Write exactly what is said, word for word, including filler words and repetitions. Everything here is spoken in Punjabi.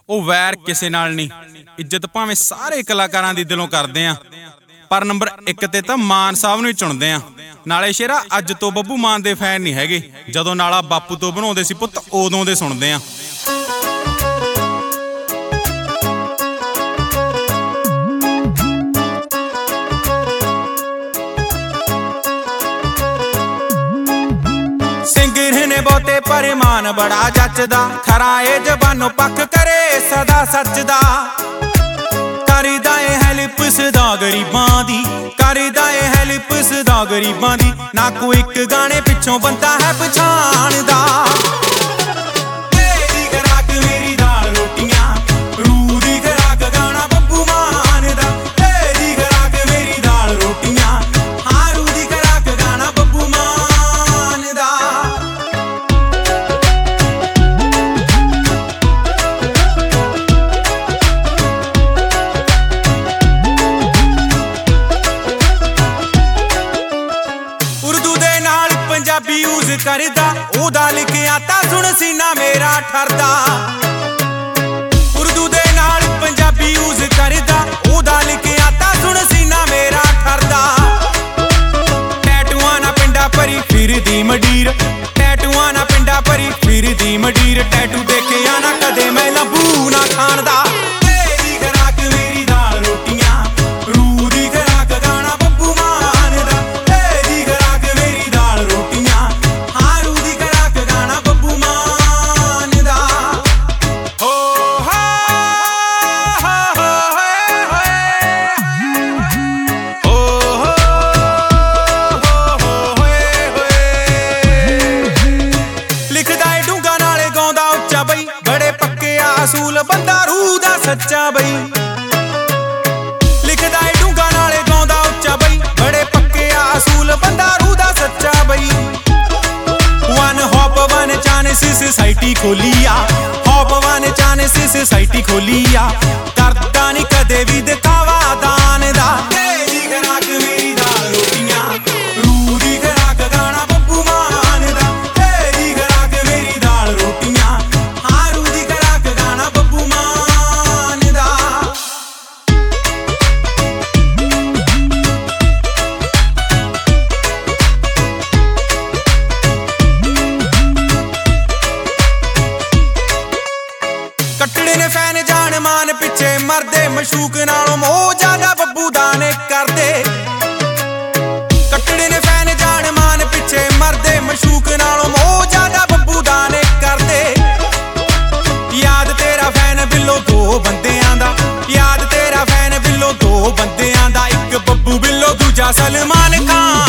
ਉਹ ਵੈਰ ਕਿਸੇ ਨਾਲ ਨਹੀਂ। ਇੱਜ਼ਤ ਭਾਵੇਂ ਸਾਰੇ ਕਲਾਕਾਰਾਂ ਦੀ ਦਿਲੋਂ ਕਰਦੇ ਆ, ਪਰ ਨੰਬਰ ਇੱਕ ਤੇ ਤਾਂ ਮਾਨ ਸਾਹਿਬ ਨੂੰ ਹੀ ਚੁਣਦੇ ਆ। ਨਾਲੇ ਸ਼ੇਰਾ ਅੱਜ ਤੋਂ ਬੱਬੂ ਮਾਨ ਦੇ ਫੈਨ ਨਹੀਂ ਹੈਗੇ, ਜਦੋਂ ਨਾਲਾ ਬਾਪੂ ਤੋਂ ਬਣਾਉਂਦੇ ਸੀ ਪੁੱਤ ਉਦੋਂ ਦੇ ਸੁਣਦੇ ਆ। ਸਿੰਗਰ ਨੇ ਬਹੁਤੇ ਪਰ ਮਾਨ ਬੜਾ ਜੱਚਦਾ, ਖਰਾ ਏ ਜ਼ਬਾਨੋਂ ਪੱਕ ਕਰੇ ਸਦਾ ਸੱਚ ਦਾ। ਕਰਦਾ ਏ ਹੈਲਪ ਸਦਾ ਗਰੀਬਾਂ ਦੀ, ਕਰਦਾ ਏ ਹੈਲਪ ਸਦਾ ਗਰੀਬਾਂ ਦੀ। ਨਾ ਕੋਈ ਇੱਕ ਗਾਣੇ ਪਿੱਛੋਂ ਬੰਦਾ ਹੈ ਪਛਾਣਦਾ। ਤੇਰੀ ਖੁਰਾਕ ਮੇਰੀ ਦਾਲ ਰੋਟੀਆਂ, ਰੂਹ ਦੀ ਖੁਰਾਕ ਗਾਣਾ ਬੱਬੂ ਮਾਨ ਦਾ। ਤੇਰੀ ਖੁਰਾਕ ਮੇਰੀ ਦਾਲ ਰੋਟੀਆਂ, ਹਾਂ ਰੂਹ ਦੀ ਖੁਰਾਕ ਗਾਣਾ ਬੱਬੂ ਮਾਨ ਦਾ। ਪੰਜਾਬੀ ਯੂਜ਼ ਕਰਦਾ, ਉਹਦਾ ਲਿਖਿਆ ਤਾਂ ਸੁਣ ਸੀਨਾ ਮੇਰਾ ਠਰਦਾ। ਉਰਦੂ ਦੇ ਨਾਲ ਪੰਜਾਬੀ ਯੂਜ਼ ਕਰਦਾ, ਉਹਦਾ ਲਿਖਿਆ ਤਾਂ ਸੁਣ ਸੀਨਾ ਮੇਰਾ ਠਰਦਾ। ਟੈਟੂਆਂ ਨਾ ਪਿੰਡਾਂ ਭਰੀ ਫਿਰਦੀ ਮੰਡੀਰ, ਟੈਟੂਆਂ ਨਾ ਪਿੰਡਾਂ ਭਰੀ ਫਿਰਦੀ ਮੰਡੀਰ। ਟੈਟੂ ਦੇਖਿਆ ਨਾ ਕਦੇ ਮੈਂ ਲੰਬੂ ਨਾ ਖਾਣਦਾ। ਤੇਰੀ ਖੁਰਾਕ ਮੇਰੀ ਦਾਲ ਰੋਟੀਆਂ, ਰੂਹ ਦੀ ਖੁਰਾਕ ਗਾਣਾ ਬੱਬੂ ਮਾਨ ਦਾ। ਤੇਰੀ ਖੁਰਾਕ ਮੇਰੀ ਦਾਲ ਰੋਟੀਆਂ, ਹਾਂ ਰੂਹ ਦੀ ਖੁਰਾਕ ਗਾਣਾ ਬੱਬੂ ਮਾਨ ਦਾ। ਹੋ ਹੋ ਹੋ ਹੋਏ ਹੋਏ, ਹੋ ਹੋ ਹੋ ਹੋਏ ਹੋਏ। ਲਿਖਦਾ ਏ ਡੂੰਘਾ ਨਾਲੇ ਗਾਉਂਦਾ ਉੱਚਾ ਬਈ, ਬੜੇ ਪੱਕੇ ਅਸੂਲ ਬੰਦਾ ਰੂਹ ਦਾ ਸੱਚਾ ਬਈ। ਲਿਖਦਾ ਏ ਡੂੰਘਾ ਨਾਲੇ ਗਾਉਂਦਾ ਉੱਚਾ ਬਈ, ਬੜੇ ਪੱਕੇ ਅਸੂਲ ਬੰਦਾ ਰੂਹ ਦਾ ਸੱਚਾ ਬਈ। One hop one chance society ਖੋਲੀ ਆ, ਹੌਪ ਵਨ ਚਾਂਸ ਸੁਸਾਇਟੀ ਖੋਲੀ ਆ। ਕਰਦਾ ਨੀ ਕਦੇ ਵੀ ਦਿਖਾਵਾ ਦਾਨ ਦਾ। ਤੇਰੀ ਖੁਰਾਕ ਮੇਰੀ ਦਾਲ ਰੋਟੀਆਂ, ਰੂਹ ਦੀ ਖੁਰਾਕ ਗਾਣਾ ਬੱਬੂ ਮਾਨ ਦਾ। ਤੇਰੀ ਖੁਰਾਕ ਮੇਰੀ ਦਾਲ ਰੋਟੀਆਂ, ਹਾਂ ਰੂਹ ਦੀ ਖੁਰਾਕ ਗਾਣਾ ਬੱਬੂ ਮਾਨ ਦਾ। ਕੱਟੜੇ ਨੇ ਫੈਨ ਜਾਨ ਮਾਨ ਪਿੱਛੇ ਮਰਦੇ, ਮਸ਼ੂਕ ਨਾਲੋਂ ਮੋਹ ਜ਼ਿਆਦਾ ਬੱਬੂ ਦਾ ਨੇ ਕਰਦੇ। ਕੱਟੜੇ ਨੇ ਫੈਨ ਜਾਨ ਮਾਨ ਪਿੱਛੇ ਮਰਦੇ, ਮਸ਼ੂਕ ਨਾਲੋਂ ਮੋਹ ਜ਼ਿਆਦਾ ਬੱਬੂ ਦਾ ਨੇ ਕਰਦੇ। ਯਾਦ ਤੇਰਾ ਫੈਨ ਬਿੱਲੋ ਦੋ ਬੰਦਿਆਂ ਦਾ, ਯਾਦ ਤੇਰਾ ਫੈਨ ਬਿੱਲੋ ਦੋ ਬੰਦਿਆਂ ਦਾ। ਇੱਕ ਬੱਬੂ ਬਿੱਲੋ ਦੂਜਾ ਸਲਮਾਨ ਖਾਨ।